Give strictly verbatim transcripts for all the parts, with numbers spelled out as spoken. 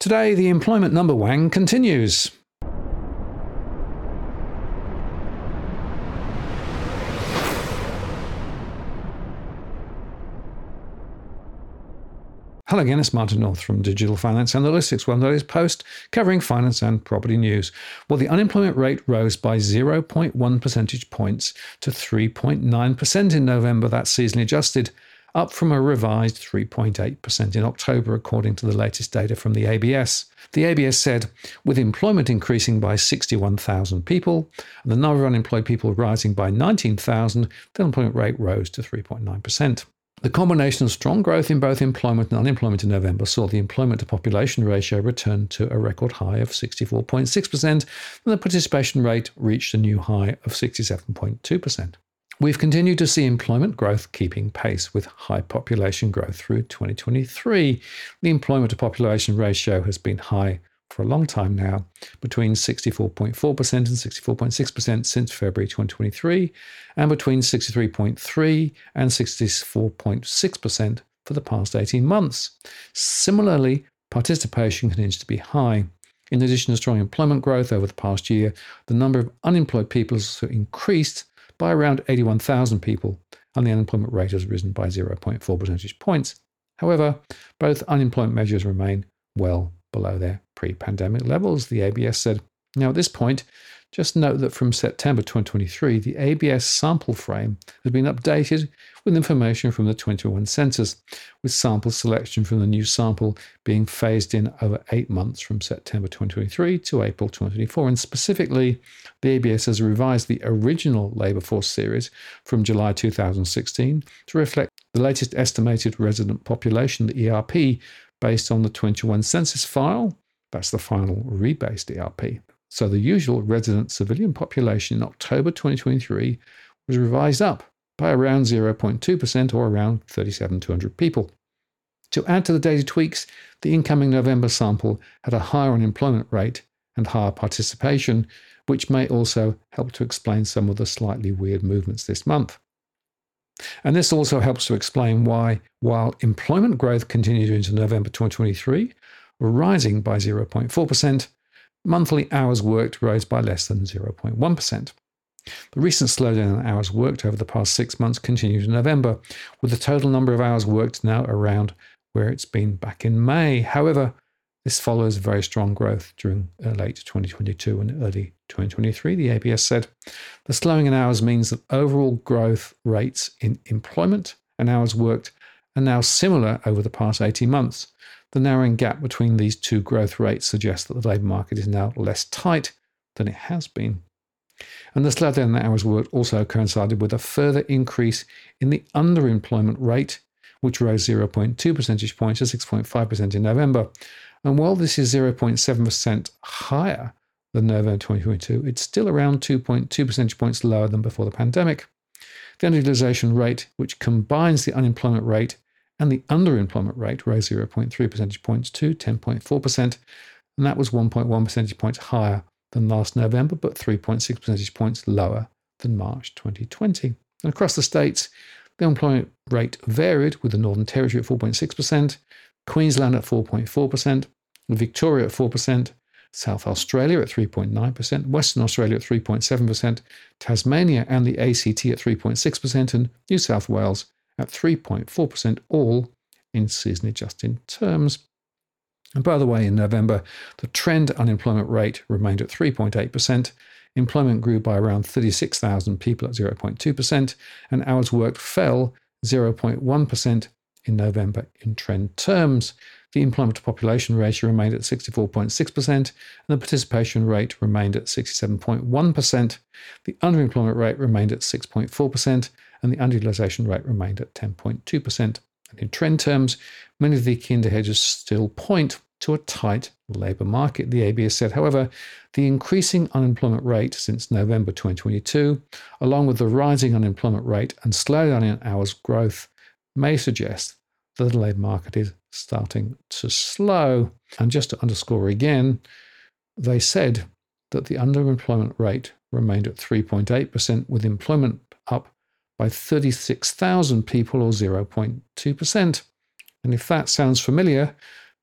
Today, the employment number wang continues. Hello again, it's Martin North from Digital Finance Analytics, one day's post covering finance and property news. Well, the unemployment rate rose by zero point one percentage points to three point nine percent in November, that's seasonally adjusted, up from a revised three point eight percent in October, according to the latest data from the A B S. The A B S said, with employment increasing by sixty-one thousand people and the number of unemployed people rising by nineteen thousand, the unemployment rate rose to three point nine percent. The combination of strong growth in both employment and unemployment in November saw the employment to population ratio return to a record high of sixty-four point six percent, and the participation rate reached a new high of sixty-seven point two percent. We've continued to see employment growth keeping pace with high population growth through twenty twenty-three. The employment to population ratio has been high for a long time now, between sixty-four point four percent and sixty-four point six percent since February twenty twenty-three, and between sixty-three point three percent and sixty-four point six percent for the past eighteen months. Similarly, participation continues to be high. In addition to strong employment growth over the past year, the number of unemployed people has increased by around eighty-one thousand people, and the unemployment rate has risen by zero point four percentage points. However, both unemployment measures remain well below their pre-pandemic levels, the A B S said. Now, at this point, just note that from September twenty twenty-three, the A B S sample frame has been updated with information from the twenty twenty-one census, with sample selection from the new sample being phased in over eight months from September twenty twenty-three to April twenty twenty-four. And specifically, the A B S has revised the original labour force series from July two thousand sixteen to reflect the latest estimated resident population, the E R P, based on the twenty twenty-one census file. That's the final rebased E R P. So the usual resident civilian population in October twenty twenty-three was revised up by around zero point two percent or around thirty-seven thousand two hundred people. To add to the data tweaks, the incoming November sample had a higher unemployment rate and higher participation, which may also help to explain some of the slightly weird movements this month. And this also helps to explain why, while employment growth continued into November twenty twenty-three, rising by zero point four percent, monthly hours worked rose by less than zero point one percent. The recent slowdown in hours worked over the past six months continued in November, with the total number of hours worked now around where it's been back in May. However, this follows very strong growth during late twenty twenty-two and early twenty twenty-three, the A B S said. The slowing in hours means that overall growth rates in employment and hours worked are now similar over the past eighteen months. The narrowing gap between these two growth rates suggests that the labour market is now less tight than it has been. And the slowdown in hours worked also coincided with a further increase in the underemployment rate, which rose zero point two percentage points to six point five percent in November. And while this is zero point seven percent higher than November twenty twenty-two, it's still around two point two percentage points lower than before the pandemic. The underutilization rate, which combines the unemployment rate and the underemployment rate, rose zero point three percentage points to ten point four percent, and that was one point one percentage points higher than last November, but three point six percentage points lower than March twenty twenty. And across the states, the unemployment rate varied, with the Northern Territory at four point six percent, Queensland at four point four percent, Victoria at four percent, South Australia at three point nine percent, Western Australia at three point seven percent, Tasmania and the A C T at three point six percent, and New South Wales at three point four percent, all in seasonally adjusted terms. And by the way, in November, the trend unemployment rate remained at three point eight percent. Employment grew by around thirty-six thousand people at zero point two percent, and hours worked fell zero point one percent in November in trend terms. The employment to population ratio remained at sixty-four point six percent, and the participation rate remained at sixty-seven point one percent. The underemployment rate remained at six point four percent, and the underutilization rate remained at ten point two percent. And in trend terms, many of the key indicators still point to a tight labour market, the A B S said. However, the increasing unemployment rate since November twenty twenty-two, along with the rising unemployment rate and slowdown in hours growth, may suggest that the labour market is starting to slow. And just to underscore again, they said that the underemployment rate remained at three point eight percent, with employment up by thirty-six thousand people or zero point two percent. And if that sounds familiar,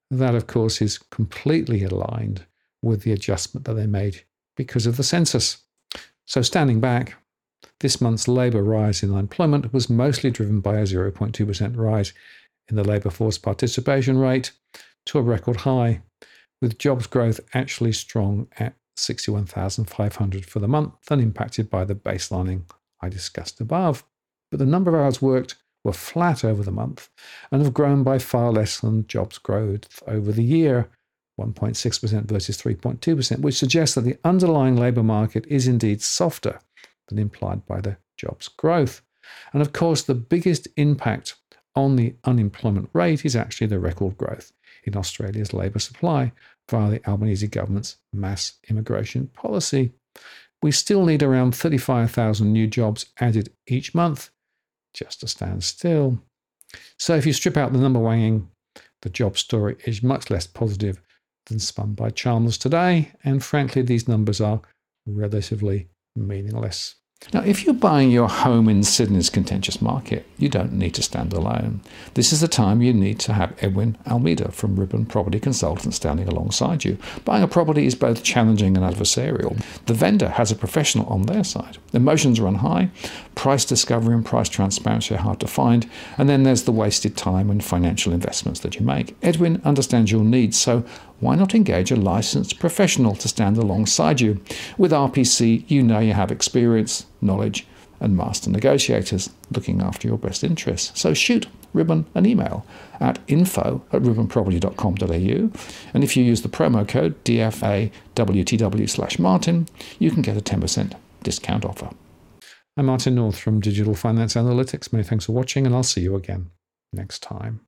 That, of course, is completely aligned with the adjustment that they made because of the census. So standing back, this month's labour rise in unemployment was mostly driven by a zero point two percent rise in the labour force participation rate to a record high, with jobs growth actually strong at sixty-one thousand five hundred for the month and impacted by the baselining I discussed above. But the number of hours worked were flat over the month and have grown by far less than jobs growth over the year, one point six percent versus three point two percent, which suggests that the underlying labour market is indeed softer than implied by the jobs growth. And of course, the biggest impact on the unemployment rate is actually the record growth in Australia's labour supply via the Albanese government's mass immigration policy. We still need around thirty-five thousand new jobs added each month just to stand still. So if you strip out the number wanging, the job story is much less positive than spun by Chalmers today, and frankly, these numbers are relatively meaningless. Now, if you're buying your home in Sydney's contentious market, you don't need to stand alone. This is the time you need to have Edwin Almeida from Ribbon Property Consultants standing alongside you. Buying a property is both challenging and adversarial. The vendor has a professional on their side. Emotions run high, price discovery and price transparency are hard to find, and then there's the wasted time and financial investments that you make. Edwin understands your needs, so why not engage a licensed professional to stand alongside you? With R P C, you know you have experience, knowledge, and master negotiators looking after your best interests. So shoot Ribbon an email at info at ribbon property dot com dot a u, and if you use the promo code D F A W T W slash Martin, you can get a ten percent discount offer. I'm Martin North from Digital Finance Analytics. Many thanks for watching, and I'll see you again next time.